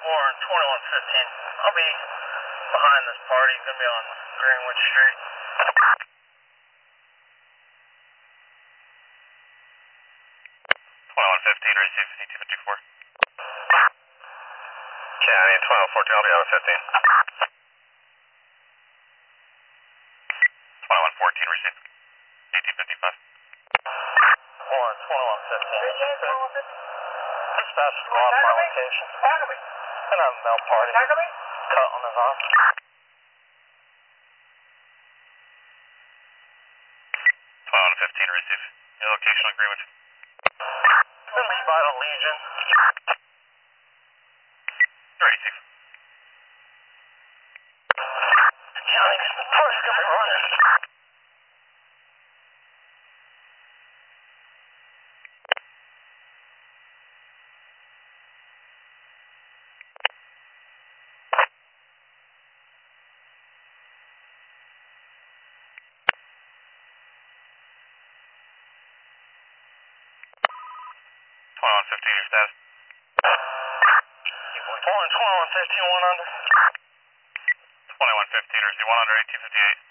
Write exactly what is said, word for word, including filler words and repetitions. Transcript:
four and twenty-one fifteen. I'll be behind this party. Gonna be on Greenwood Street. twenty-one fifteen, receive fifty-two fifty-four. Okay, I need twenty-one fourteen, I'll be out of fifteen. twenty-one fourteen, receive eighteen fifty-five. One, twenty-one fifteen. Dispatch is on my location. And I'm Mel Party. Cut on his arm. twenty-one fifteen, receive your location on Greenwich. Gonna be by the Legion. Receive. Johnny, the party's gonna be running. twenty-one fifteen, your status. One, twenty-one fifteen, one under. twenty-one fifteen, receive one under eighteen fifty-eight.